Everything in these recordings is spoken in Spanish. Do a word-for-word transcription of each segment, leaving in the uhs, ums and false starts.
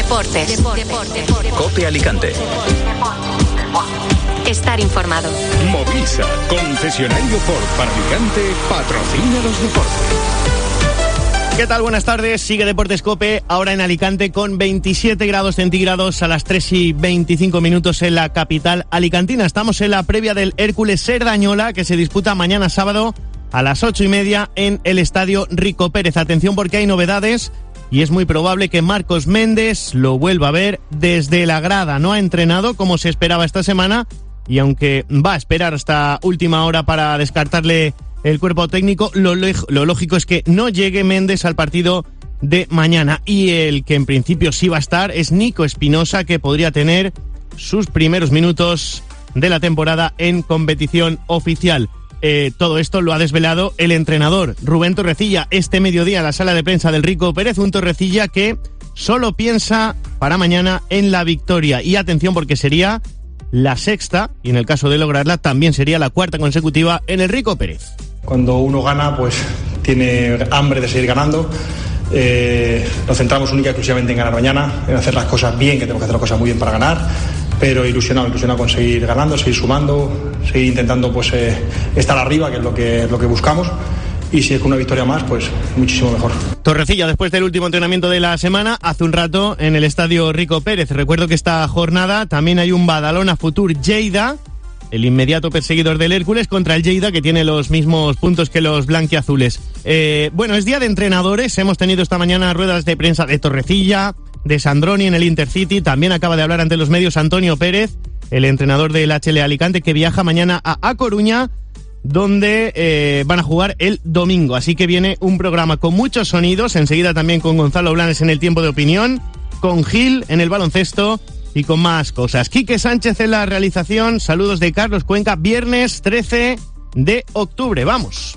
Deportes. Deportes. COPE Alicante. Estar informado. Movisa, concesionario Ford para Alicante, patrocina los deportes. ¿Qué tal? Buenas tardes. Sigue Deportes COPE, ahora en Alicante con veintisiete grados centígrados a las tres y veinticinco minutos en la capital alicantina. Estamos en la previa del Hércules Cerdañola, que se disputa mañana sábado a las ocho y media en el Estadio Rico Pérez. Atención, porque hay novedades y es muy probable que Marcos Méndez lo vuelva a ver desde la grada. No ha entrenado como se esperaba esta semana y aunque va a esperar hasta última hora para descartarle el cuerpo técnico, lo, lo lógico es que no llegue Méndez al partido de mañana. Y el que en principio sí va a estar es Nico Espinosa, que podría tener sus primeros minutos de la temporada en competición oficial. Eh, todo esto lo ha desvelado el entrenador Rubén Torrecilla este mediodía en la sala de prensa del Rico Pérez. Un Torrecilla que solo piensa para mañana en la victoria. Y atención, porque sería la sexta, y en el caso de lograrla también sería la cuarta consecutiva en el Rico Pérez. Cuando uno gana, pues tiene hambre de seguir ganando. Eh, nos centramos única y exclusivamente en ganar mañana, en hacer las cosas bien, que tenemos que hacer las cosas muy bien para ganar, pero ilusionado, ilusionado con seguir ganando, seguir sumando, seguir intentando pues eh, estar arriba, que es lo que, lo que buscamos. Y si es con una victoria más, pues muchísimo mejor. Torrecilla, después del último entrenamiento de la semana, hace un rato en el Estadio Rico Pérez. Recuerdo que esta jornada también hay un Badalona Futur Lleida, el inmediato perseguidor del Hércules, contra el Lleida, que tiene los mismos puntos que los blanquiazules. Eh, bueno, es día de entrenadores. Hemos tenido esta mañana ruedas de prensa de Torrecilla, de Sandroni en el Intercity. También acaba de hablar ante los medios Antonio Pérez, el entrenador del H L Alicante, que viaja mañana a A Coruña, donde eh, van a jugar el domingo. Así que viene un programa con muchos sonidos. Enseguida también con Gonzalo Blanes en el tiempo de opinión, con Gil en el baloncesto y con más cosas. Quique Sánchez en la realización. Saludos de Carlos Cuenca. Viernes trece de octubre. Vamos.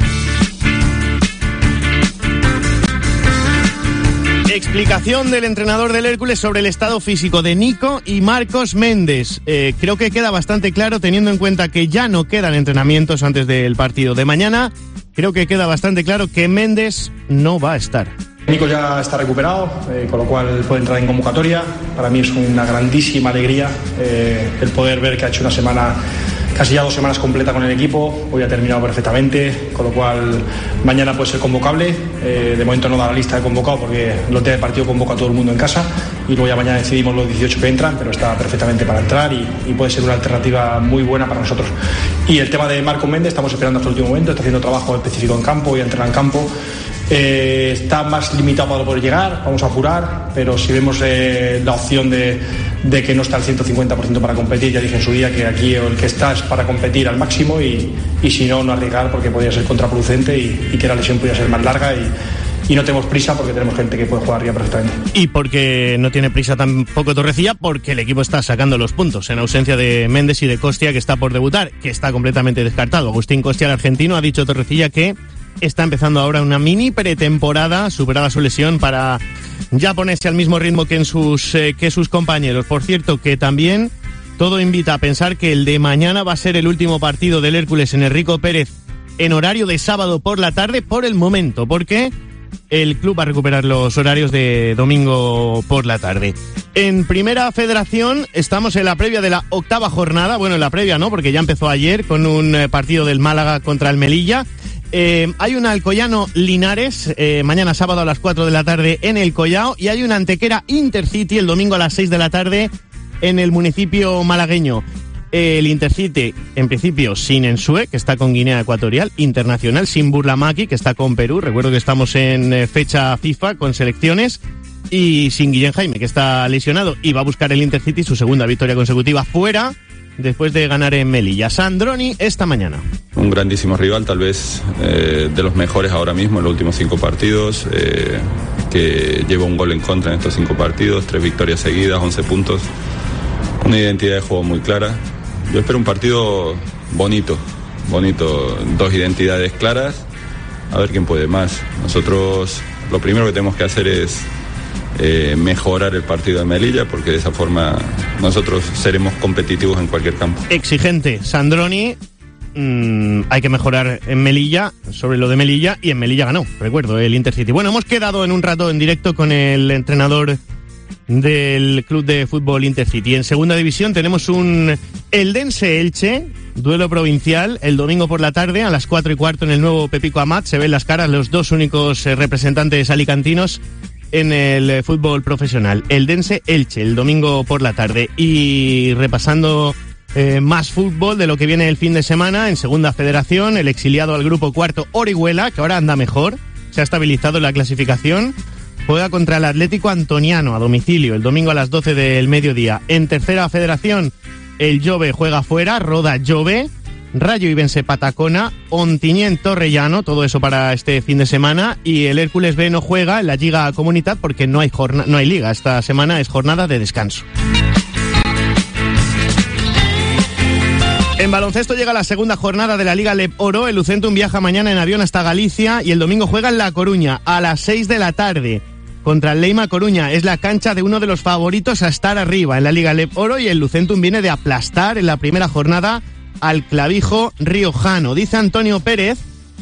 Explicación del entrenador del Hércules sobre el estado físico de Nico y Marcos Méndez. Eh, creo que queda bastante claro, teniendo en cuenta que ya no quedan entrenamientos antes del partido de mañana. Creo que queda bastante claro que Méndez no va a estar. Nico ya está recuperado, eh, con lo cual puede entrar en convocatoria. Para mí es una grandísima alegría eh, el poder ver que ha hecho una semana, casi ya dos semanas completa con el equipo. Hoy ha terminado perfectamente, con lo cual mañana puede ser convocable. Eh, de momento no da la lista de convocado porque el día de partido convoca a todo el mundo en casa y luego ya mañana decidimos los dieciocho que entran, pero está perfectamente para entrar y, y puede ser una alternativa muy buena para nosotros. Y el tema de Marcos Méndez, estamos esperando hasta el último momento, está haciendo trabajo específico en campo y entrena en campo. Eh, está más limitado para poder llegar, vamos a apurar, pero si vemos eh, la opción de, de que no está al ciento cincuenta por ciento para competir, ya dije en su día que aquí el que está es para competir al máximo y, y si no, no arriesgar porque podría ser contraproducente y, y que la lesión podría ser más larga y, y no tenemos prisa porque tenemos gente que puede jugar ya perfectamente. Y porque no tiene prisa tampoco Torrecilla, porque el equipo está sacando los puntos en ausencia de Méndez y de Costia, que está por debutar, que está completamente descartado. Agustín Costia, el argentino, ha dicho Torrecilla que está empezando ahora una mini pretemporada, superada su lesión, para ya ponerse al mismo ritmo que en sus eh, que sus compañeros. Por cierto, que también todo invita a pensar que el de mañana va a ser el último partido del Hércules en el Rico Pérez en horario de sábado por la tarde por el momento, porque el club va a recuperar los horarios de domingo por la tarde. En Primera Federación estamos en la previa de la octava jornada. Bueno, en la previa no, porque ya empezó ayer con un eh, partido del Málaga contra el Melilla. Eh, hay un Alcoyano Linares, eh, mañana sábado a las cuatro de la tarde en el Collao, y hay una Antequera Intercity el domingo a las seis de la tarde en el municipio malagueño. El Intercity, en principio, sin Ensue, que está con Guinea Ecuatorial, Internacional, sin Burlamaqui, que está con Perú. Recuerdo que estamos en eh, fecha FIFA con selecciones. Y sin Guillén Jaime, que está lesionado y va a buscar el Intercity su segunda victoria consecutiva fuera, después de ganar en Melilla. Sandroni esta mañana. Un grandísimo rival, tal vez eh, de los mejores ahora mismo en los últimos cinco partidos, eh, que lleva un gol en contra en estos cinco partidos, tres victorias seguidas, once puntos, una identidad de juego muy clara. Yo espero un partido bonito, bonito, dos identidades claras, a ver quién puede más. Nosotros lo primero que tenemos que hacer es Eh, mejorar el partido de Melilla, porque de esa forma nosotros seremos competitivos en cualquier campo. Exigente Sandroni, mmm, hay que mejorar en Melilla, sobre lo de Melilla, y en Melilla ganó, recuerdo, el Intercity. Bueno, hemos quedado en un rato en directo con el entrenador del club de fútbol Intercity. En segunda división tenemos un Eldense-Elche, duelo provincial, el domingo por la tarde a las cuatro y cuarto en el nuevo Pepico Amat. Se ven las caras los dos únicos eh, representantes alicantinos en el eh, fútbol profesional. Eldense-Elche, el domingo por la tarde. Y repasando eh, más fútbol de lo que viene el fin de semana, en segunda federación, el exiliado al grupo cuarto Orihuela, que ahora anda mejor, se ha estabilizado en la clasificación, juega contra el Atlético Antoniano a domicilio el domingo a las doce del mediodía. En tercera federación, el Jove juega fuera, Roda Jove, Rayo Ibense Patacona, Ontinyent Torrellano, todo eso para este fin de semana, y el Hércules B no juega en la Liga Comunitat porque no hay jorna- no hay liga, esta semana es jornada de descanso. En baloncesto llega la segunda jornada de la Liga Leb Oro. El Lucentum viaja mañana en avión hasta Galicia y el domingo juega en La Coruña a las seis de la tarde. Contra el Leima Coruña. Es la cancha de uno de los favoritos a estar arriba en la Liga Leb Oro y el Lucentum viene de aplastar en la primera jornada al Clavijo riojano. Dice Antonio Pérez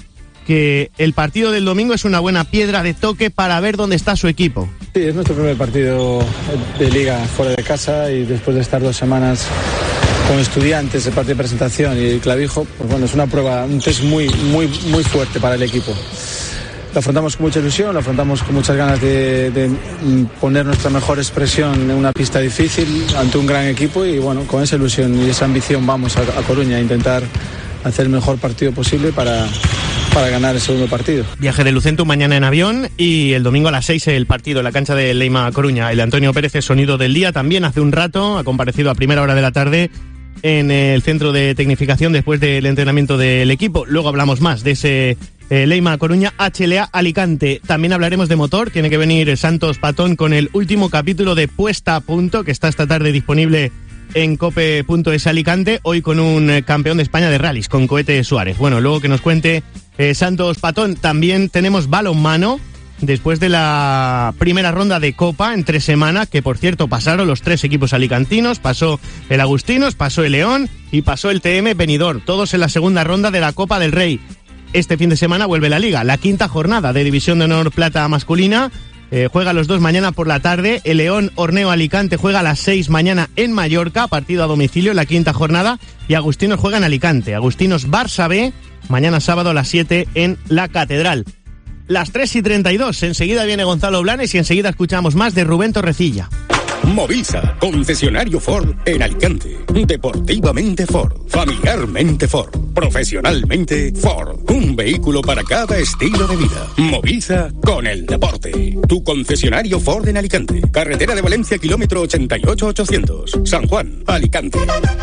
que el partido del domingo es una buena piedra de toque para ver dónde está su equipo. Sí, es nuestro primer partido de Liga fuera de casa y después de estar dos semanas con Estudiantes, el partido de presentación y el Clavijo, pues bueno, es una prueba, un test muy, muy, muy fuerte para el equipo. Lo afrontamos con mucha ilusión, lo afrontamos con muchas ganas de, de poner nuestra mejor expresión en una pista difícil ante un gran equipo y bueno, con esa ilusión y esa ambición vamos a, a Coruña a intentar hacer el mejor partido posible para, para ganar el segundo partido. Viaje de Lucentum mañana en avión y el domingo a las seis el partido en la cancha de Leima Coruña. El Antonio Pérez es sonido del día, también hace un rato ha comparecido a primera hora de la tarde en el centro de tecnificación después del entrenamiento del equipo. Luego hablamos más de ese Eh, Leima Coruña, H L A Alicante. También hablaremos de motor. Tiene que venir Santos Patón con el último capítulo de Puesta a Punto, que está esta tarde disponible en cope punto es Alicante, hoy con un eh, campeón de España de rallies, con Cohete Suárez. Bueno, luego que nos cuente eh, Santos Patón. También tenemos balonmano, después de la primera ronda de Copa en tres semanas, que por cierto pasaron los tres equipos alicantinos, pasó el Agustinos, pasó el León y pasó el T M Benidorm, todos en la segunda ronda de la Copa del Rey. Este fin de semana vuelve la Liga, la quinta jornada de División de Honor Plata masculina. Eh, juega los dos mañana por la tarde. El León Horneo Alicante juega a las seis mañana en Mallorca, partido a domicilio, la quinta jornada. Y Agustinos juega en Alicante. Agustinos Barça B, mañana sábado a las siete en la Catedral. Las tres y treinta y dos, enseguida viene Gonzalo Blanes y enseguida escuchamos más de Rubén Torrecilla. Movisa, concesionario Ford en Alicante. Deportivamente Ford, familiarmente Ford, profesionalmente Ford. Un vehículo para cada estilo de vida. Movisa con el deporte. Tu concesionario Ford en Alicante. Carretera de Valencia, kilómetro ochenta y ocho ochocientos. San Juan, Alicante.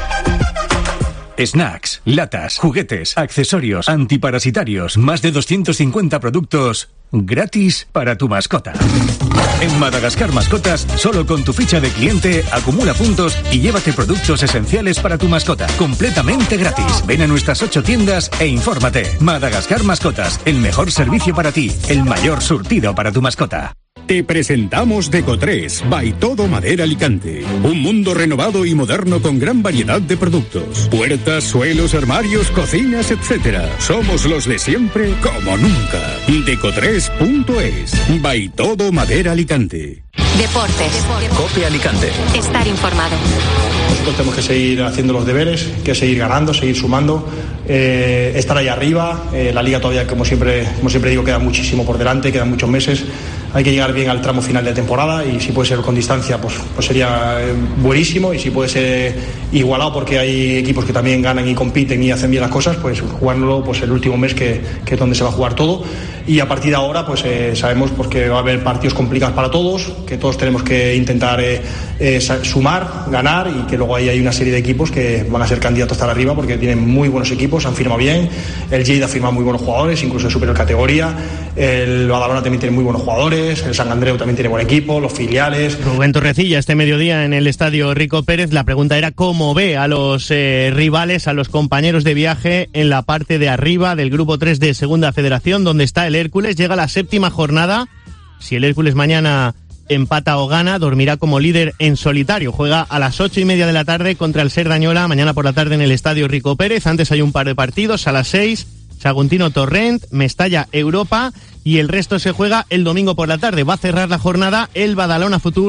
Snacks, latas, juguetes, accesorios, antiparasitarios, más de doscientos cincuenta productos gratis para tu mascota. En Madagascar Mascotas, solo con tu ficha de cliente, acumula puntos y llévate productos esenciales para tu mascota, completamente gratis. Ven a nuestras ocho tiendas e infórmate. Madagascar Mascotas, el mejor servicio para ti, el mayor surtido para tu mascota. Te presentamos Decotres, by Todo Madera Alicante. Un mundo renovado y moderno con gran variedad de productos. Puertas, suelos, armarios, cocinas, etcétera. Somos los de siempre como nunca. Decotres punto es, by Todo Madera Alicante. Deportes. Cope Alicante. Estar informado. Nosotros tenemos que seguir haciendo los deberes, que seguir ganando, seguir sumando, eh, estar ahí arriba. Eh, la liga todavía, como siempre, como siempre digo, queda muchísimo por delante, quedan muchos meses. Hay que llegar bien al tramo final de temporada y si puede ser con distancia, pues, pues sería buenísimo, y si puede ser igualado porque hay equipos que también ganan y compiten y hacen bien las cosas, pues jugándolo pues el último mes que, que es donde se va a jugar todo. Y a partir de ahora pues eh, sabemos pues, que va a haber partidos complicados para todos, que todos tenemos que intentar eh, eh, sumar, ganar, y que luego ahí hay una serie de equipos que van a ser candidatos a estar arriba porque tienen muy buenos equipos, han firmado bien. El Lleida ha firmado muy buenos jugadores, incluso en superior categoría. El Badalona también tiene muy buenos jugadores. El San Andreu también tiene buen equipo, los filiales. Rubén Torrecilla, este mediodía en el estadio Rico Pérez. La pregunta era cómo ve a los eh, rivales, a los compañeros de viaje en la parte de arriba del grupo tres de Segunda Federación, donde está el Hércules. Llega la séptima jornada. Si el Hércules mañana empata o gana, dormirá como líder en solitario. Juega a las ocho y media de la tarde contra el Cerdañola, mañana por la tarde en el estadio Rico Pérez. Antes hay un par de partidos, a las seis, Saguntino Torrent, Mestalla Europa, y el resto se juega el domingo por la tarde. Va a cerrar la jornada el Badalona Futur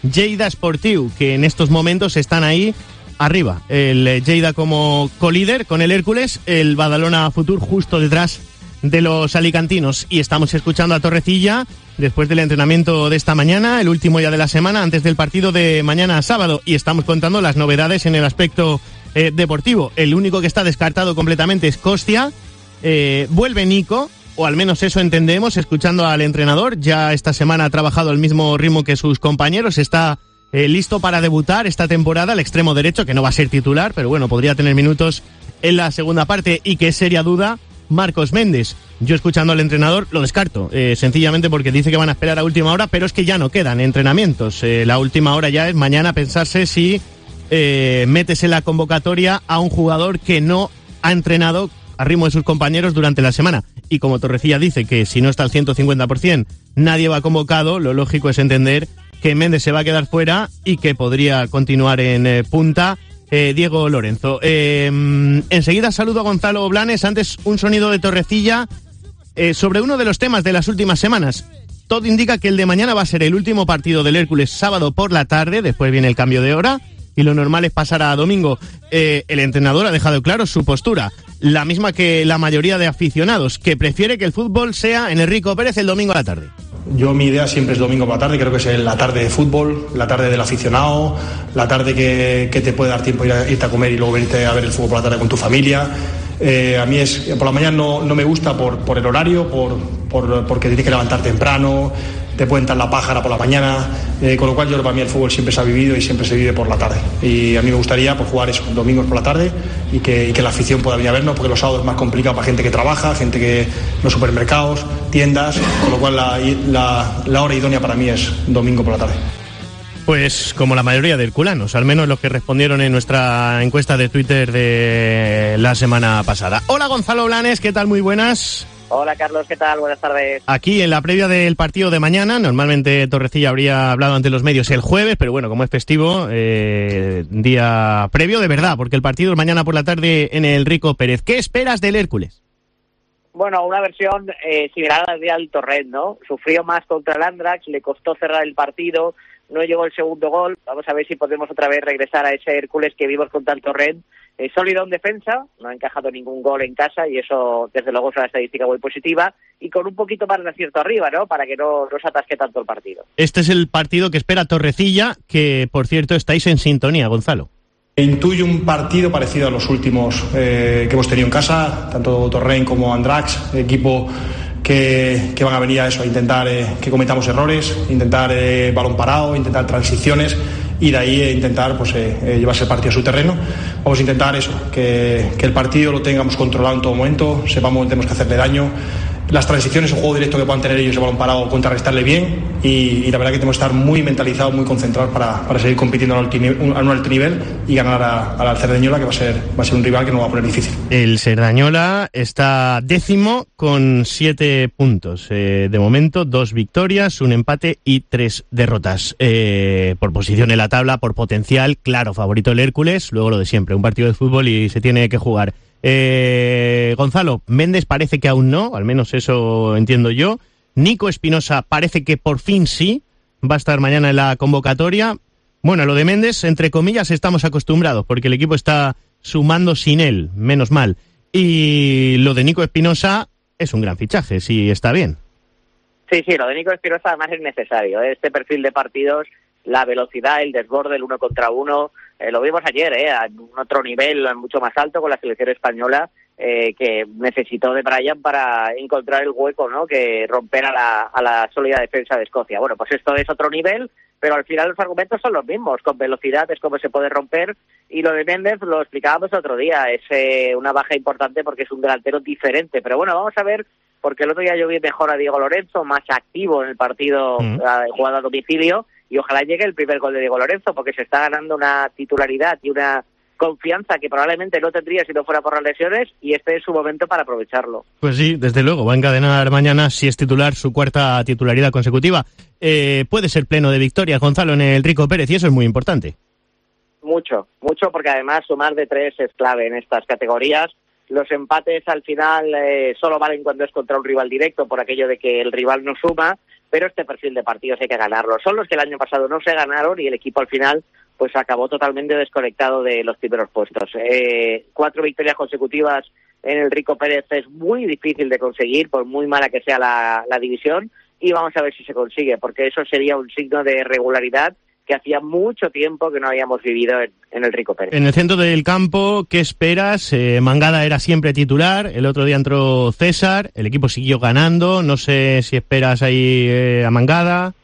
Lleida Esportiu, que en estos momentos están ahí arriba. El Lleida como colíder con el Hércules, el Badalona Futur justo detrás de los alicantinos. Y estamos escuchando a Torrecilla después del entrenamiento de esta mañana, el último día de la semana antes del partido de mañana sábado, y estamos contando las novedades en el aspecto eh, deportivo. El único que está descartado completamente es Costia. Eh, vuelve Nico, o al menos eso entendemos, escuchando al entrenador. Ya esta semana ha trabajado al mismo ritmo que sus compañeros, está eh, listo para debutar esta temporada, el extremo derecho, que no va a ser titular, pero bueno, podría tener minutos en la segunda parte. Y que es seria duda Marcos Méndez. Yo, escuchando al entrenador, lo descarto, eh, sencillamente porque dice que van a esperar a última hora, pero es que ya no quedan entrenamientos. Eh, la última hora ya es mañana pensarse si eh, metes en la convocatoria a un jugador que no ha entrenado a ritmo de sus compañeros durante la semana. Y como Torrecilla dice que si no está al ciento cincuenta por ciento nadie va convocado, lo lógico es entender que Méndez se va a quedar fuera y que podría continuar en eh, punta eh, Diego Lorenzo. Eh, enseguida saludo a Gonzalo Blanes. Antes, un sonido de Torrecilla eh, sobre uno de los temas de las últimas semanas. Todo indica que el de mañana va a ser el último partido del Hércules sábado por la tarde, después viene el cambio de hora y lo normal es pasar a domingo. Eh, el entrenador ha dejado claro su postura, la misma que la mayoría de aficionados, que prefiere que el fútbol sea en el Rico Pérez el domingo a la tarde. Yo, mi idea siempre es domingo por la tarde, creo que es la tarde de fútbol, la tarde del aficionado, la tarde que, que te puede dar tiempo ir a, irte a comer y luego venirte a ver el fútbol por la tarde con tu familia. Eh, a mí es por la mañana no, no me gusta por, por el horario, por, por, porque tienes que levantar temprano, te puede entrar la pájara por la mañana, eh, con lo cual yo para mí el fútbol siempre se ha vivido y siempre se vive por la tarde. Y a mí me gustaría pues, jugar eso, domingos por la tarde y que, y que la afición pueda venir a vernos, porque los sábados es más complicado para gente que trabaja, gente que los supermercados, tiendas, con lo cual la, la, la hora idónea para mí es domingo por la tarde. Pues como la mayoría de herculanos, al menos los que respondieron en nuestra encuesta de Twitter de la semana pasada. Hola Gonzalo Blanes, ¿qué tal? Muy buenas. Hola Carlos, ¿qué tal? Buenas tardes. Aquí en la previa del partido de mañana, normalmente Torrecilla habría hablado ante los medios el jueves, pero bueno, como es festivo, eh, día previo de verdad, porque el partido es mañana por la tarde en el Rico Pérez. ¿Qué esperas del Hércules? Bueno, una versión eh, similar al Real Torrent, ¿no? Sufrió más contra el Andrax, le costó cerrar el partido, no llegó el segundo gol. Vamos a ver si podemos otra vez regresar a ese Hércules que vimos contra el Torrent. Eh, sólido en defensa, no ha encajado ningún gol en casa y eso desde luego es una estadística muy positiva, y con un poquito más de acierto arriba, ¿no? Para que no, no se atasque tanto el partido. Este es el partido que espera Torrecilla, que por cierto estáis en sintonía, Gonzalo. Intuyo un partido parecido a los últimos eh, que hemos tenido en casa, tanto Torrent como Andrax, equipo que, que van a venir a eso, a intentar eh, que cometamos errores, intentar eh, balón parado, intentar transiciones y de ahí eh, intentar pues, eh, eh, llevarse el partido a su terreno. Vamos a intentar eso, que, que el partido lo tengamos controlado en todo momento, sepamos que tenemos que hacerle daño. Las transiciones, un juego directo que puedan tener ellos de balón parado, contrarrestarle bien, y, y la verdad que tenemos que estar muy mentalizados, muy concentrados para, para seguir compitiendo a un, alto nivel, a un alto nivel y ganar a, a la Cerdañola, que va a ser va a ser un rival que nos va a poner difícil. El Cerdañola está décimo con siete puntos. Eh, de momento, dos victorias, un empate y tres derrotas. Eh, por posición en la tabla, por potencial, claro, favorito el Hércules, luego lo de siempre, un partido de fútbol y se tiene que jugar. Eh, Gonzalo, Méndez parece que aún no, al menos eso entiendo yo. Nico Espinosa parece que por fin sí, va a estar mañana en la convocatoria. Bueno, lo de Méndez, entre comillas, estamos acostumbrados, porque el equipo está sumando sin él, menos mal. Y lo de Nico Espinosa es un gran fichaje, sí, está bien. Sí, sí, lo de Nico Espinosa además es necesario, ¿eh? Este perfil de partidos, la velocidad, el desborde, el uno contra uno, eh, lo vimos ayer, eh, a un otro nivel mucho más alto con la selección española, eh, que necesitó de Brian para encontrar el hueco, ¿no? Que romper a la, a la sólida defensa de Escocia. Bueno, pues esto es otro nivel, pero al final los argumentos son los mismos. Con velocidad es como se puede romper, y lo de Méndez lo explicábamos otro día, es eh, una baja importante porque es un delantero diferente. Pero bueno, vamos a ver, porque el otro día yo vi mejor a Diego Lorenzo, más activo en el partido mm. uh, jugado a domicilio, y ojalá llegue el primer gol de Diego Lorenzo, porque se está ganando una titularidad y una confianza que probablemente no tendría si no fuera por las lesiones, y este es su momento para aprovecharlo. Pues sí, desde luego, va a encadenar mañana, si es titular, su cuarta titularidad consecutiva. Eh, puede ser pleno de victorias, Gonzalo, en el Rico Pérez, y eso es muy importante. Mucho, mucho, porque además sumar de tres es clave en estas categorías. Los empates al final eh, solo valen cuando es contra un rival directo, por aquello de que el rival no suma, pero este perfil de partidos hay que ganarlos. Son los que el año pasado no se ganaron y el equipo al final pues acabó totalmente desconectado de los primeros puestos. Eh, cuatro victorias consecutivas en el Rico Pérez es muy difícil de conseguir, por muy mala que sea la, la división, y vamos a ver si se consigue, porque eso sería un signo de regularidad que hacía mucho tiempo que no habíamos vivido en, en el Rico Pérez. En el centro del campo, ¿qué esperas? Eh, Mangada era siempre titular, el otro día entró César, el equipo siguió ganando, no sé si esperas ahí eh, a Mangada.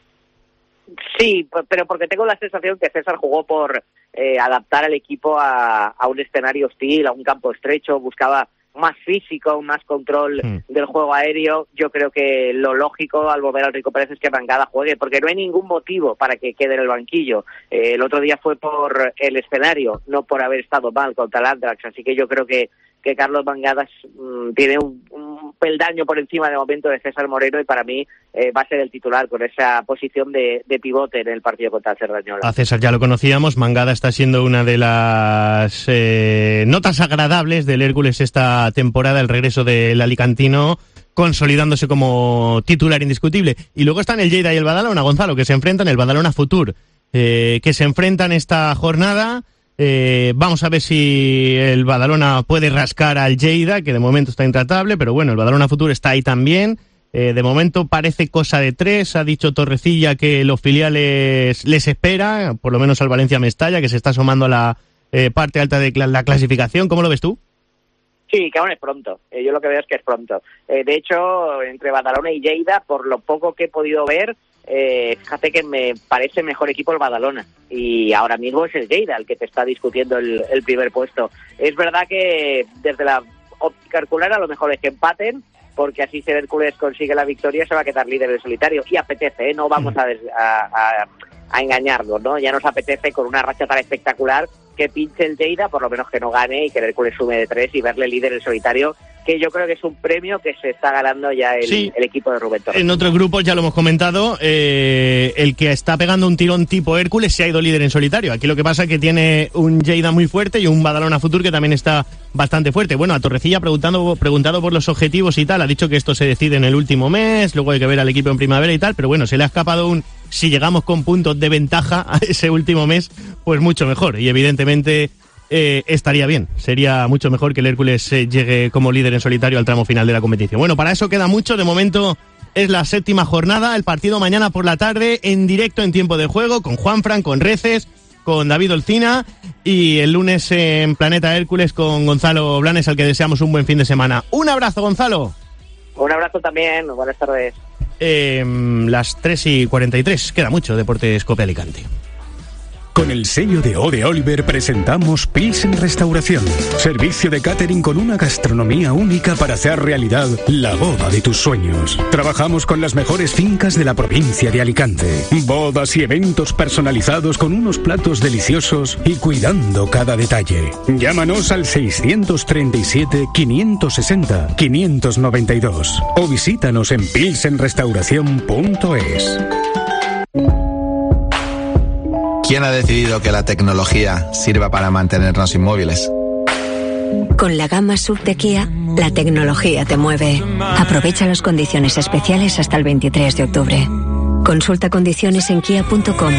Sí, pero porque tengo la sensación que César jugó por eh, adaptar al equipo a, a un escenario hostil, a un campo estrecho, buscaba más físico, más control mm. del juego aéreo. Yo creo que lo lógico al volver al Rico Pérez es que Mangada juegue, porque no hay ningún motivo para que quede en el banquillo. Eh, el otro día fue por el escenario, no por haber estado mal contra el Andrax, así que yo creo que, que Carlos Mangada mmm, tiene un, un peldaño por encima de momento de César Moreno, y para mí eh, va a ser el titular con esa posición de, de pivote en el partido contra el Cerdañola. A César ya lo conocíamos, Mangada está siendo una de las eh, notas agradables del Hércules esta temporada, el regreso del alicantino consolidándose como titular indiscutible. Y luego están el Lleida y el Badalona, Gonzalo, que se enfrentan, el Badalona Futur, eh, que se enfrentan esta jornada. Eh, vamos a ver si el Badalona puede rascar al Lleida, que de momento está intratable, pero bueno, el Badalona Futur está ahí también. Eh, de momento parece cosa de tres. Ha dicho Torrecilla que los filiales les espera, por lo menos al Valencia Mestalla, que se está asomando a la eh, parte alta de cl- la clasificación. ¿Cómo lo ves tú? Sí, que aún es pronto. Eh, yo lo que veo es que es pronto. Eh, de hecho, entre Badalona y Lleida, por lo poco que he podido ver, eh, fíjate que me parece mejor equipo el Badalona. Y ahora mismo es el Lleida el que te está discutiendo el, el primer puesto. Es verdad que desde la óptica herculana lo mejor es que empaten, porque así si el Hércules consigue la victoria se va a quedar líder en solitario. Y apetece, ¿eh? No vamos a, des- a, a, a engañarnos, ¿no? Ya nos apetece con una racha tan espectacular que pinche el Lleida, por lo menos que no gane y que el Hércules sume de tres y verle líder en solitario, que yo creo que es un premio que se está ganando ya el, sí. el equipo de Rubén Torres. En otros grupos ya lo hemos comentado, eh, el que está pegando un tirón tipo Hércules se ha ido líder en solitario. Aquí lo que pasa es que tiene un Lleida muy fuerte y un Badalona Futur que también está bastante fuerte. Bueno, a Torrecilla preguntando, preguntado por los objetivos y tal, ha dicho que esto se decide en el último mes, luego hay que ver al equipo en primavera y tal, pero bueno, se le ha escapado un... Si llegamos con puntos de ventaja a ese último mes, pues mucho mejor. Y evidentemente eh, estaría bien. Sería mucho mejor que el Hércules eh, llegue como líder en solitario al tramo final de la competición. Bueno, para eso queda mucho. De momento es la séptima jornada. El partido mañana por la tarde en directo en tiempo de juego con Juanfran, con Reces, con David Olcina. Y el lunes en Planeta Hércules con Gonzalo Blanes, al que deseamos un buen fin de semana. Un abrazo, Gonzalo. Un abrazo también. Buenas tardes. Eh, las tres y cuarenta y tres, queda mucho Deportes Cope Alicante. Con el sello de O de Oliver presentamos Pilsen Restauración. Servicio de catering con una gastronomía única para hacer realidad la boda de tus sueños. Trabajamos con las mejores fincas de la provincia de Alicante. Bodas y eventos personalizados con unos platos deliciosos y cuidando cada detalle. Llámanos al seiscientos treinta y siete, quinientos sesenta, quinientos noventa y dos o visítanos en pilsen restauración punto es. ¿Quién ha decidido que la tecnología sirva para mantenernos inmóviles? Con la gama S U V de Kia, la tecnología te mueve. Aprovecha las condiciones especiales hasta el veintitrés de octubre. Consulta condiciones en kia punto com.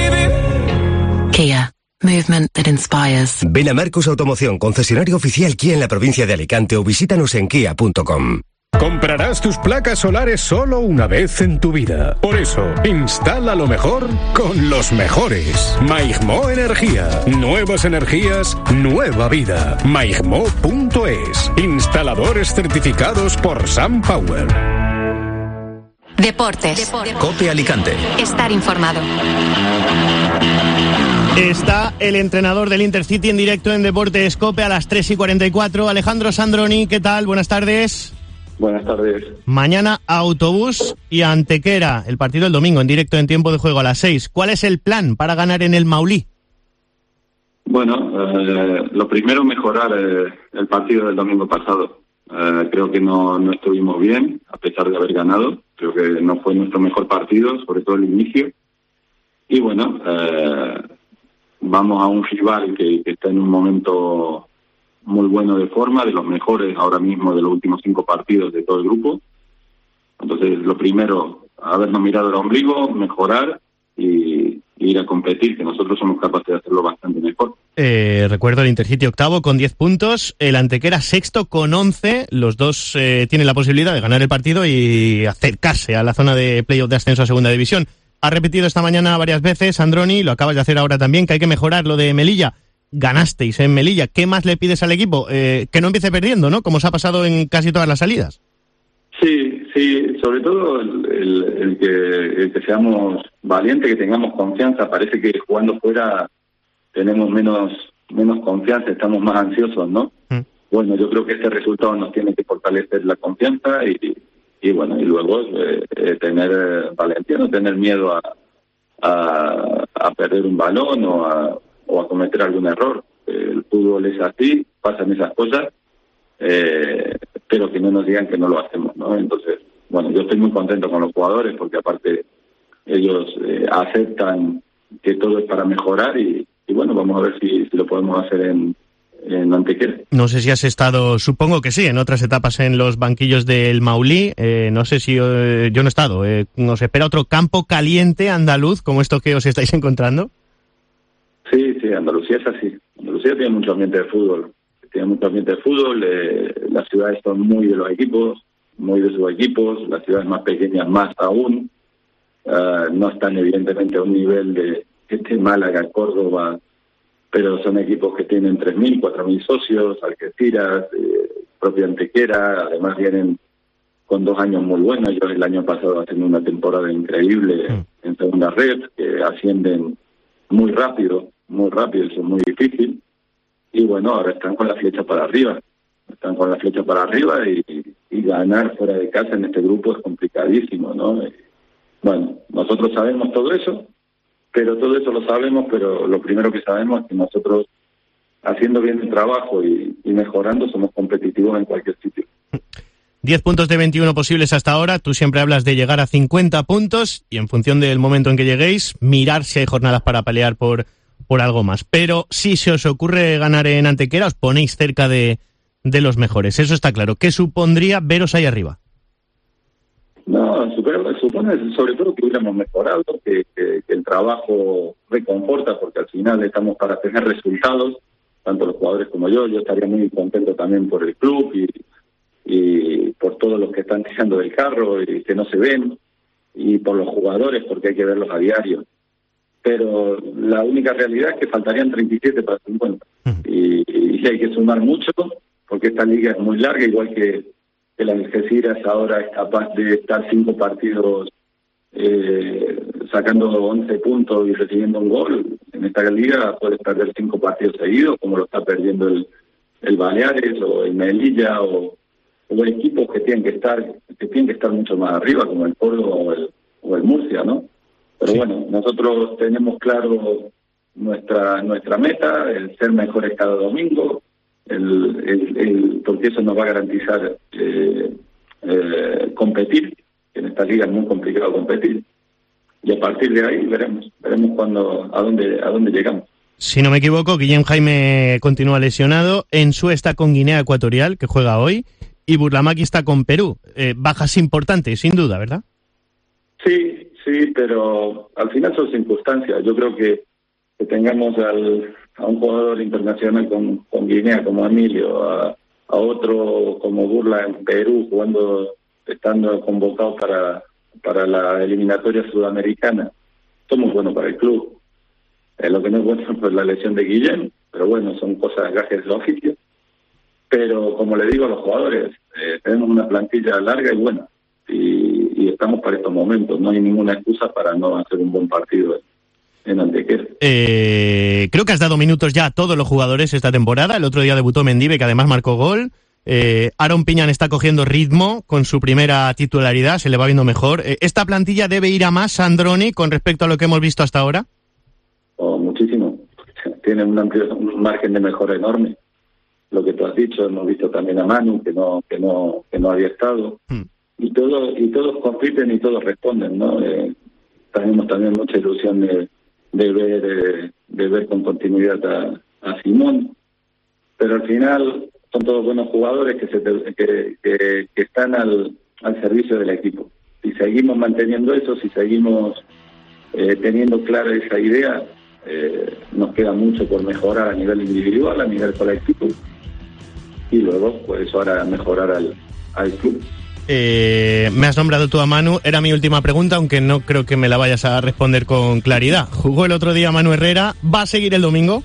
Kia. Movement that inspires. Ven a Marcus Automoción, concesionario oficial Kia en la provincia de Alicante, o visítanos en kia punto com. Comprarás tus placas solares solo una vez en tu vida. Por eso, instala lo mejor con los mejores. Maigmo Energía. Nuevas energías, nueva vida. maigmo punto es. Instaladores certificados por SunPower. Deportes. Cope Alicante. Estar informado. Está el entrenador del Intercity en directo en Deportes Cope a las tres y cuarenta y cuatro. Alejandro Sandroni, ¿qué tal? Buenas tardes. Buenas tardes. Mañana Autobús y Antequera, el partido el domingo en directo en tiempo de juego a las seis. ¿Cuál es el plan para ganar en el Maulí? Bueno, eh, lo primero mejorar eh, el partido del domingo pasado. Eh, creo que no, no estuvimos bien, a pesar de haber ganado. Creo que no fue nuestro mejor partido, sobre todo el inicio. Y bueno, eh, vamos a un rival que, que está en un momento muy bueno de forma, de los mejores ahora mismo de los últimos cinco partidos de todo el grupo. Entonces, lo primero, habernos mirado el ombligo, mejorar y, y ir a competir, que nosotros somos capaces de hacerlo bastante mejor. Eh, recuerdo el Intercity octavo con diez puntos, el Antequera sexto con once. Los dos eh, tienen la posibilidad de ganar el partido y acercarse a la zona de playoff de ascenso a segunda división. Ha repetido esta mañana varias veces, Androni, lo acabas de hacer ahora también, que hay que mejorar lo de Melilla. Ganasteis en Melilla. ¿Qué más le pides al equipo? Eh, que no empiece perdiendo, ¿no? Como os ha pasado en casi todas las salidas. Sí, sí, sobre todo el, el, el, que, el que seamos valientes, que tengamos confianza. Parece que jugando fuera tenemos menos menos confianza, estamos más ansiosos, ¿no? Mm. Bueno, yo creo que este resultado nos tiene que fortalecer la confianza y, y bueno, y luego eh, eh, tener valentía, no tener miedo a, a, a perder un balón o a, o a cometer algún error. El fútbol es así, pasan esas cosas, eh, pero que no nos digan que no lo hacemos, ¿no? Entonces, bueno, yo estoy muy contento con los jugadores porque aparte ellos eh, aceptan que todo es para mejorar y, y bueno, vamos a ver si, si lo podemos hacer en, en Antequera. No sé si has estado, supongo que sí, en otras etapas en los banquillos del Maulí, eh, no sé si eh, yo no he estado, eh, ¿nos espera otro campo caliente andaluz como esto que os estáis encontrando? Sí, sí, Andalucía es así. Andalucía tiene mucho ambiente de fútbol, tiene mucho ambiente de fútbol, eh, las ciudades son muy de los equipos, muy de sus equipos, las ciudades más pequeñas más aún, uh, no están evidentemente a un nivel de este Málaga, Córdoba, pero son equipos que tienen tres mil, cuatro mil socios, Algeciras, eh, propia Antequera, además vienen con dos años muy buenos. Ellos el año pasado haciendo una temporada increíble mm. en segunda red, que ascienden muy rápido, muy rápido, eso es muy difícil. Y bueno, ahora están con la flecha para arriba, están con la flecha para arriba y, y ganar fuera de casa en este grupo es complicadísimo, ¿no? Y, bueno, nosotros sabemos todo eso, pero todo eso lo sabemos, pero lo primero que sabemos es que nosotros, haciendo bien el trabajo y, y mejorando, somos competitivos en cualquier sitio. diez puntos de veintiuno posibles hasta ahora. Tú siempre hablas de llegar a cincuenta puntos y en función del momento en que lleguéis, mirar si hay jornadas para pelear por, por algo más. Pero si se os ocurre ganar en Antequera, os ponéis cerca de, de los mejores. Eso está claro. ¿Qué supondría veros ahí arriba? No, supone, supone sobre todo que hubiéramos mejorado, que, que, que el trabajo reconforta, porque al final estamos para tener resultados, tanto los jugadores como yo. Yo estaría muy contento también por el club y y por todos los que están tirando del carro y que no se ven, y por los jugadores porque hay que verlos a diario. Pero la única realidad es que faltarían treinta y siete para cincuenta. Y, y hay que sumar mucho porque esta liga es muy larga, igual que, que la Algeciras ahora es capaz de estar cinco partidos eh, sacando once puntos y recibiendo un gol. En esta liga puede perder cinco partidos seguidos, como lo está perdiendo el, el Baleares o el Melilla o o equipos que tienen que estar que tienen que estar mucho más arriba, como el Córdoba o el, o el Murcia, ¿no? Pero sí. Bueno, nosotros tenemos claro nuestra nuestra meta, el ser mejores cada domingo, el, el, el porque eso nos va a garantizar eh, eh, competir, que en esta liga es muy complicado competir, y a partir de ahí veremos, veremos cuando a dónde a dónde llegamos. Si no me equivoco, Guillem Jaime continúa lesionado, Ensú está con Guinea Ecuatorial, que juega hoy, y Burlamaqui está con Perú. Eh, bajas importantes, sin duda, ¿verdad? Sí, sí, pero al final son circunstancias. Yo creo que, que tengamos al, a un jugador internacional con, con Guinea como Emilio, a, a otro como Burla en Perú, jugando, estando convocado para, para la eliminatoria sudamericana. Esto es muy bueno para el club. Eh, lo que no es bueno es la lesión de Guillem, pero bueno, son cosas, gajes de oficio. Pero como le digo a los jugadores, eh, tenemos una plantilla larga y buena y, y estamos para estos momentos. No hay ninguna excusa para no hacer un buen partido en Antequera. Eh, creo que has dado minutos ya a todos los jugadores esta temporada. El otro día debutó Mendive, que además marcó gol. Eh, Aaron Piñán está cogiendo ritmo con su primera titularidad, se le va viendo mejor. Eh, ¿Esta plantilla debe ir a más, Androni, con respecto a lo que hemos visto hasta ahora? Oh, muchísimo. Tiene un amplio un margen de mejora enorme. Lo que tú has dicho, hemos visto también a Manu, que no que no que no había estado. Hmm. Y todos y todos compiten y todos responden, ¿no? Eh, tenemos también mucha ilusión de, de ver eh, de ver con continuidad a, a Simón. Pero al final son todos buenos jugadores que se que, que, que están al, al servicio del equipo. si seguimos manteniendo eso, si seguimos eh, teniendo clara esa idea, eh, nos queda mucho por mejorar a nivel individual, a nivel colectivo, y luego pues ahora mejorar al, al club. Eh, me has nombrado tú a Manu, era mi última pregunta, aunque no creo que me la vayas a responder con claridad. Jugó el otro día Manu Herrera, ¿va a seguir el domingo?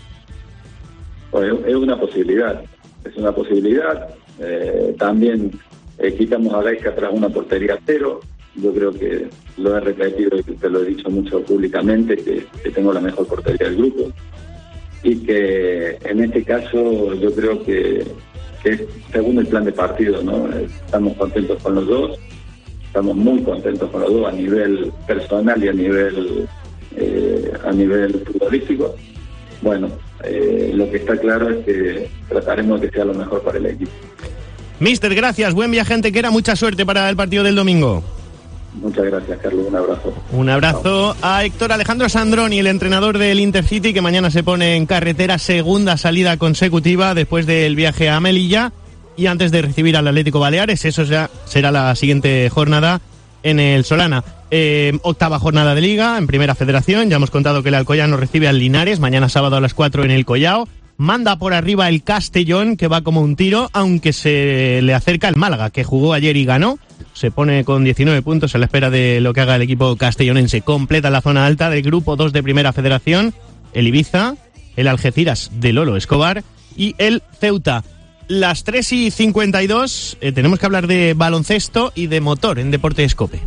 Pues es una posibilidad, es una posibilidad. Eh, también eh, quitamos a Gaisca tras una portería cero. Yo creo que lo he repetido y te lo he dicho mucho públicamente, que, que tengo la mejor portería del grupo. Y que en este caso yo creo que es según el plan de partido, ¿no? Estamos contentos con los dos, estamos muy contentos con los dos a nivel personal y a nivel eh, a nivel futbolístico. Bueno, eh, lo que está claro es que trataremos de que sea lo mejor para el equipo. Mister, gracias, buen viaje a Antequera, mucha suerte para el partido del domingo. Muchas gracias, Carlos, un abrazo. Un abrazo Chao. A Héctor Alejandro Sandroni, el entrenador del Intercity, que mañana se pone en carretera, segunda salida consecutiva después del viaje a Melilla y antes de recibir al Atlético Baleares. Eso ya será la siguiente jornada en el Solana. Eh, octava jornada de Liga en Primera Federación, ya hemos contado que el Alcoyano recibe al Linares, mañana sábado a las cuatro en el Collao. Manda por arriba el Castellón, que va como un tiro, aunque se le acerca el Málaga, que jugó ayer y ganó. Se pone con diecinueve puntos a la espera de lo que haga el equipo castellonense. Completa la zona alta del grupo dos de Primera Federación, el Ibiza, el Algeciras de Lolo Escobar y el Ceuta. Las tres y cincuenta y dos, eh, tenemos que hablar de baloncesto y de motor en Deportes Cope.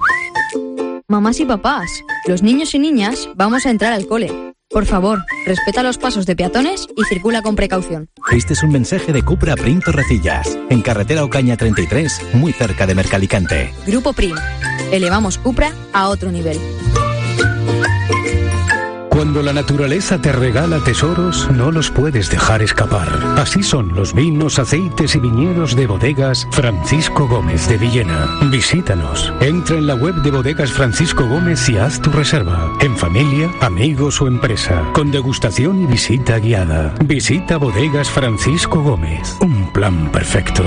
Mamás y papás, los niños y niñas vamos a entrar al cole. Por favor, respeta los pasos de peatones y circula con precaución. Este es un mensaje de Cupra Prim Torrecillas, en carretera Ocaña treinta y tres, muy cerca de Mercalicante. Grupo Prim. Elevamos Cupra a otro nivel. Cuando la naturaleza te regala tesoros, no los puedes dejar escapar. Así son los vinos, aceites y viñedos de Bodegas Francisco Gómez de Villena. Visítanos. Entra en la web de Bodegas Francisco Gómez y haz tu reserva. En familia, amigos o empresa. Con degustación y visita guiada. Visita Bodegas Francisco Gómez. Un plan perfecto.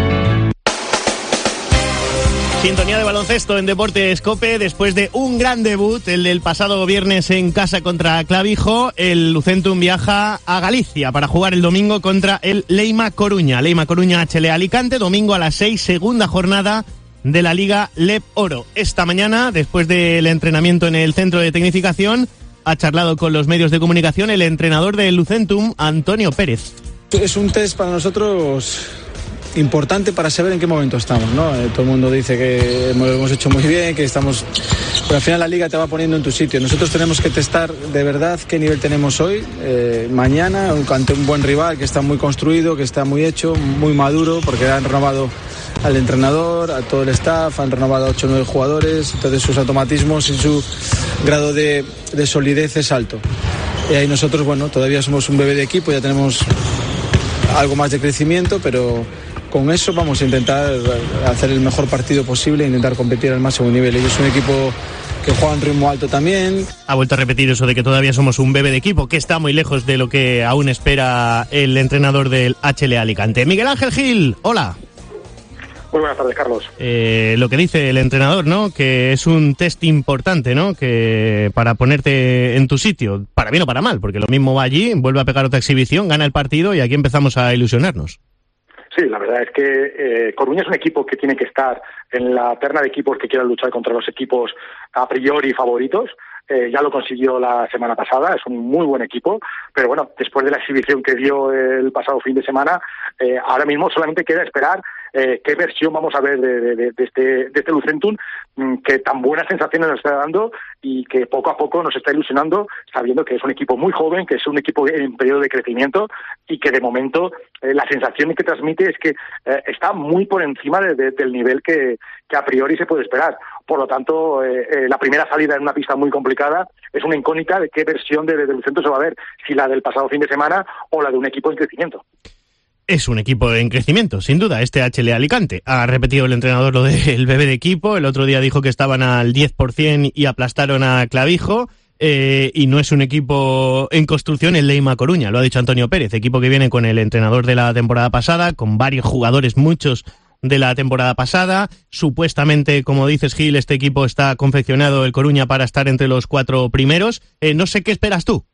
Sintonía de baloncesto en Deportes Cope después de un gran debut, el del pasado viernes en casa contra Clavijo. El Lucentum viaja a Galicia para jugar el domingo contra el Leima Coruña. Leima Coruña H L Alicante, domingo a las seis, segunda jornada de la Liga L E P Oro. Esta mañana, después del entrenamiento en el centro de tecnificación, ha charlado con los medios de comunicación el entrenador del Lucentum, Antonio Pérez. Es un test para nosotros importante para saber en qué momento estamos, ¿no? Eh, todo el mundo dice que lo hemos hecho muy bien, que estamos... Pero al final la liga te va poniendo en tu sitio. Nosotros tenemos que testar de verdad qué nivel tenemos hoy, eh, mañana, ante un buen rival que está muy construido, que está muy hecho, muy maduro, porque han renovado al entrenador, a todo el staff, han renovado a ocho o nueve jugadores, entonces sus automatismos y su grado de, de solidez es alto. Y ahí nosotros, bueno, todavía somos un bebé de equipo, ya tenemos algo más de crecimiento, pero con eso vamos a intentar hacer el mejor partido posible e intentar competir al máximo nivel. Ellos son un equipo que juega en ritmo alto también. Ha vuelto a repetir eso de que todavía somos un bebé de equipo, que está muy lejos de lo que aún espera el entrenador del H L Alicante. Miguel Ángel Gil, hola. Muy buenas tardes, Carlos. Eh, lo que dice el entrenador, ¿no? Que es un test importante, ¿no? Que para ponerte en tu sitio, para bien o para mal, porque lo mismo va allí, vuelve a pegar otra exhibición, gana el partido y aquí empezamos a ilusionarnos. Sí, la verdad es que eh, Coruña es un equipo que tiene que estar en la terna de equipos que quieran luchar contra los equipos a priori favoritos. Eh, ya lo consiguió la semana pasada, es un muy buen equipo, pero bueno, después de la exhibición que dio el pasado fin de semana, eh, ahora mismo solamente queda esperar eh, qué versión vamos a ver de, de, de, de, este, de este Lucentum, que tan buenas sensaciones nos está dando y que poco a poco nos está ilusionando, sabiendo que es un equipo muy joven, que es un equipo en periodo de crecimiento y que de momento eh, la sensación que transmite es que eh, está muy por encima de, de, del nivel que, que a priori se puede esperar. Por lo tanto, eh, eh, la primera salida en una pista muy complicada es una incógnita de qué versión de, de, del centro se va a ver, si la del pasado fin de semana o la de un equipo en crecimiento. Es un equipo en crecimiento, sin duda, este H L Alicante. Ha repetido el entrenador lo del bebé de equipo. El otro día dijo que estaban al diez por ciento y aplastaron a Clavijo. Eh, y no es un equipo en construcción el Leima Coruña, lo ha dicho Antonio Pérez, equipo que viene con el entrenador de la temporada pasada, con varios jugadores, muchos de la temporada pasada. Supuestamente, como dices, Gil, este equipo está confeccionado, el Coruña, para estar entre los cuatro primeros. Eh, no sé qué esperas tú.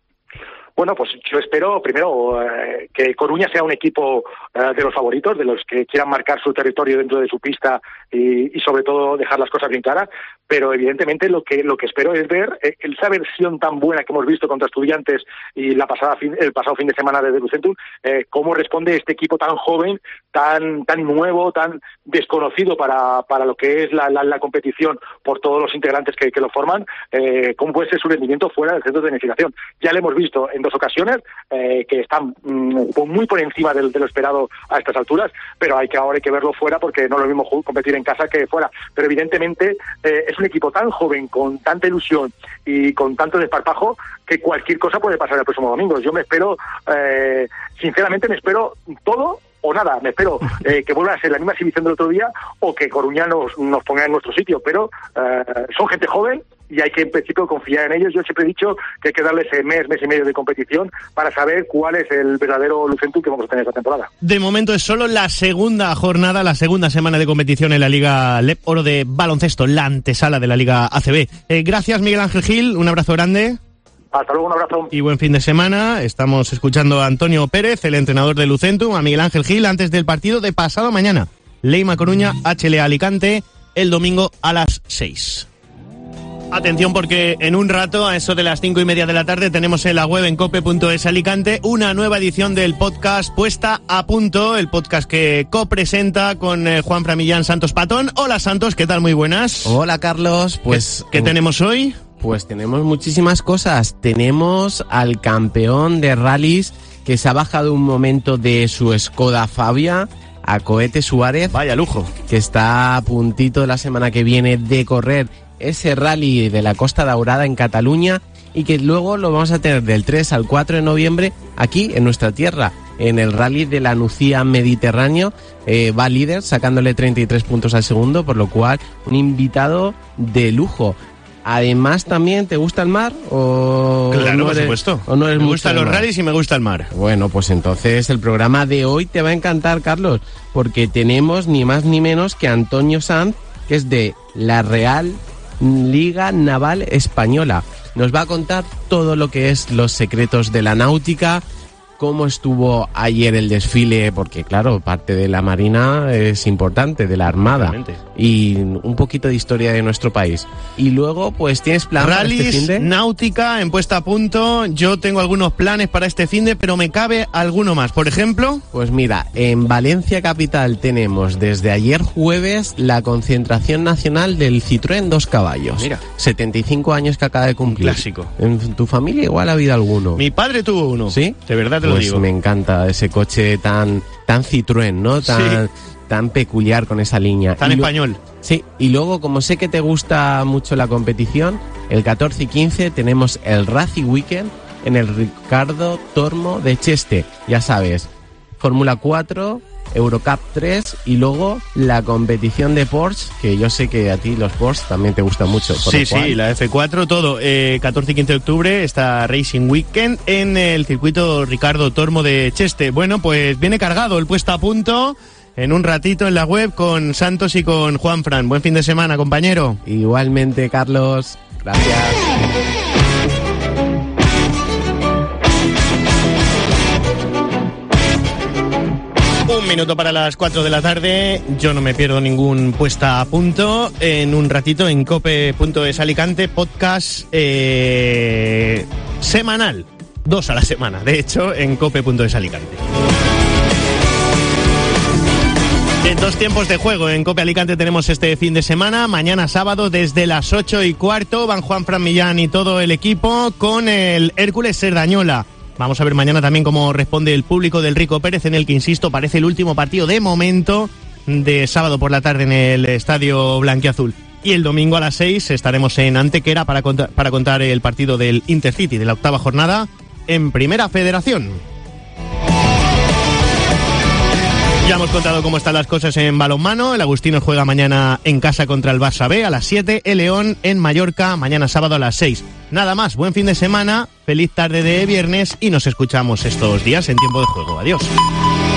Bueno, pues yo espero primero eh, que Coruña sea un equipo eh, de los favoritos, de los que quieran marcar su territorio dentro de su pista y, y sobre todo dejar las cosas bien claras, pero evidentemente lo que lo que espero es ver eh, esa versión tan buena que hemos visto contra Estudiantes y la pasada fin, el pasado fin de semana de Lucentum, eh, cómo responde este equipo tan joven, tan tan nuevo, tan desconocido para, para lo que es la, la, la competición por todos los integrantes que, que lo forman, eh, cómo puede ser su rendimiento fuera del centro de tecnificación. Ya lo hemos visto en dos ocasiones, eh, que están mm, muy por encima de, de lo esperado a estas alturas, pero hay que ahora hay que verlo fuera porque no es lo mismo competir en casa que fuera. Pero evidentemente eh, es un equipo tan joven, con tanta ilusión y con tanto desparpajo, que cualquier cosa puede pasar el próximo domingo. Yo me espero, eh, sinceramente me espero todo o nada, me espero eh, que vuelva a ser la misma exhibición del otro día o que Coruña nos, nos ponga en nuestro sitio, pero eh, son gente joven y hay que en principio confiar en ellos. Yo siempre he dicho que hay que darles ese mes, mes y medio de competición para saber cuál es el verdadero Lucentum que vamos a tener esta temporada. De momento es solo la segunda jornada, la segunda semana de competición en la Liga L E P Oro de baloncesto, la antesala de la Liga A C B. Eh, gracias, Miguel Ángel Gil, un abrazo grande. Hasta luego, un abrazo. Y buen fin de semana. Estamos escuchando a Antonio Pérez, el entrenador de Lucentum, a Miguel Ángel Gil, antes del partido de pasado mañana. Leima Coruña, H L A Alicante, el domingo a las seis. Atención, porque en un rato, a eso de las cinco y media de la tarde, tenemos en la web en cope punto es Alicante una nueva edición del podcast Puesta a Punto, el podcast que copresenta con eh, Juanfran Millán Santos Patón. Hola, Santos, ¿qué tal? Muy buenas. Hola, Carlos. Pues ¿Qué, qué tenemos hoy? Pues tenemos muchísimas cosas. Tenemos al campeón de rallies que se ha bajado un momento de su Skoda Fabia, a Cohete Suárez. Vaya lujo. Que está a puntito de la semana que viene de correr ese rally de la Costa Daurada en Cataluña, y que luego lo vamos a tener del tres al cuatro de noviembre aquí en nuestra tierra, en el rally de la Nucía Mediterráneo. Eh, va líder sacándole treinta y tres puntos al segundo, por lo cual un invitado de lujo. Además, ¿también te gusta el mar? O claro, no por eres, supuesto. ¿O no eres me mucho gustan los mar? rallies y me gusta el mar. Bueno, pues entonces el programa de hoy te va a encantar, Carlos, porque tenemos ni más ni menos que Antonio Sanz, que es de la Real Liga Naval Española. Nos va a contar todo lo que es los secretos de la náutica, cómo estuvo ayer el desfile, porque claro, parte de la Marina es importante, de la Armada. Realmente. Y un poquito de historia de nuestro país. Y luego, pues, ¿tienes planes para este finde? Náutica, en Puesta a Punto. Yo tengo algunos planes para este finde, pero me cabe alguno más. Por ejemplo... Pues mira, en Valencia capital tenemos desde ayer jueves la concentración nacional del Citroën dos caballos. Mira. setenta y cinco años que acaba de cumplir. Un clásico. En tu familia igual ha habido alguno. Mi padre tuvo uno. ¿Sí? De verdad te pues lo digo. Me encanta ese coche tan, tan Citroën, ¿no? Tan... Sí. Tan peculiar con esa línea. Tan y español. Lo, sí, y luego, como sé que te gusta mucho la competición, el catorce y quince tenemos el Racing Weekend en el Ricardo Tormo de Cheste. Ya sabes, Fórmula cuatro, Eurocup tres y luego la competición de Porsche, que yo sé que a ti los Porsche también te gustan mucho. Por sí, sí, la F cuatro, todo. Eh, catorce y quince de octubre está Racing Weekend en el circuito Ricardo Tormo de Cheste. Bueno, pues viene cargado el Puesta a Punto en un ratito en la web con Santos y con Juanfran. Buen fin de semana, compañero. Igualmente, Carlos. Gracias. Un minuto para las cuatro de la tarde. Yo no me pierdo ningún Puesta a Punto. En un ratito en cope punto es Alicante, podcast eh, semanal. Dos a la semana, de hecho, en cope punto es Alicante. En dos tiempos de juego en Cope Alicante tenemos este fin de semana. Mañana sábado desde las ocho y cuarto van Juanfran Millán y todo el equipo con el Hércules Cerdañola. Vamos a ver mañana también cómo responde el público del Rico Pérez, en el que, insisto, parece el último partido de momento de sábado por la tarde en el Estadio Blanquiazul. Y el domingo a las seis estaremos en Antequera para contar, para contar el partido del Intercity de la octava jornada en Primera Federación. Ya hemos contado cómo están las cosas en balonmano. El Agustino juega mañana en casa contra el Barça B a las siete. El León en Mallorca mañana sábado a las seis. Nada más, buen fin de semana, feliz tarde de viernes y nos escuchamos estos días en tiempo de juego. Adiós.